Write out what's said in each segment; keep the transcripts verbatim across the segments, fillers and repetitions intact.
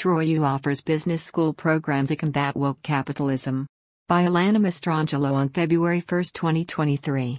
Troy U offers business school program to combat woke capitalism. By Alana Mastrangelo on February first, twenty twenty-three.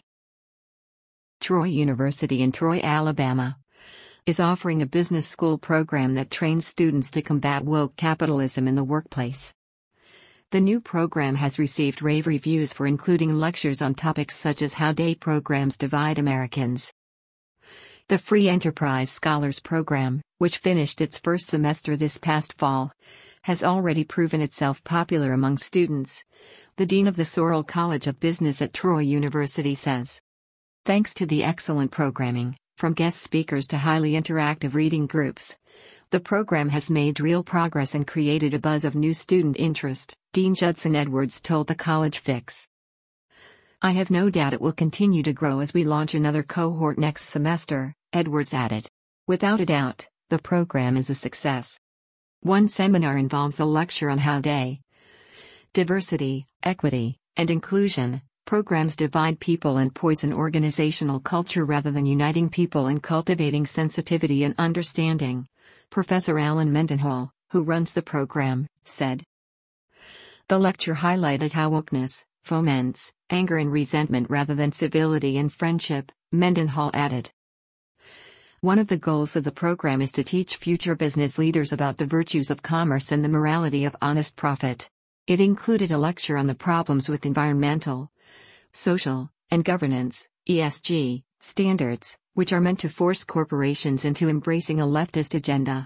Troy University in Troy, Alabama, is offering a business school program that trains students to combat woke capitalism in the workplace. The new program has received rave reviews for including lectures on topics such as how day programs divide Americans. The Free Enterprise Scholars Program, which finished its first semester this past fall, has already proven itself popular among students, the dean of the Sorrell College of Business at Troy University says. Thanks to the excellent programming, from guest speakers to highly interactive reading groups, the program has made real progress and created a buzz of new student interest, Dean Judson Edwards told the College Fix. I have no doubt it will continue to grow as we launch another cohort next semester, Edwards added. Without a doubt, the program is a success. One seminar involves a lecture on how day, diversity, equity, and inclusion programs divide people and poison organizational culture rather than uniting people and cultivating sensitivity and understanding, Professor Alan Mendenhall, who runs the program, said. The lecture highlighted how wokeness foments anger and resentment rather than civility and friendship, Mendenhall added. One of the goals of the program is to teach future business leaders about the virtues of commerce and the morality of honest profit. It included a lecture on the problems with environmental, social, and governance, E S G, standards, which are meant to force corporations into embracing a leftist agenda.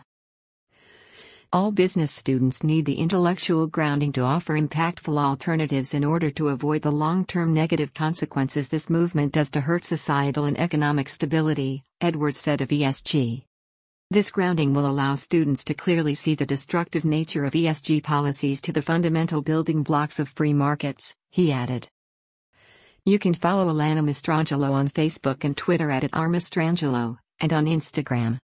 All business students need the intellectual grounding to offer impactful alternatives in order to avoid the long-term negative consequences this movement does to hurt societal and economic stability, Edwards said of E S G. This grounding will allow students to clearly see the destructive nature of E S G policies to the fundamental building blocks of free markets, he added. You can follow Alana Mastrangelo on Facebook and Twitter at, at r mastrangelo, and on Instagram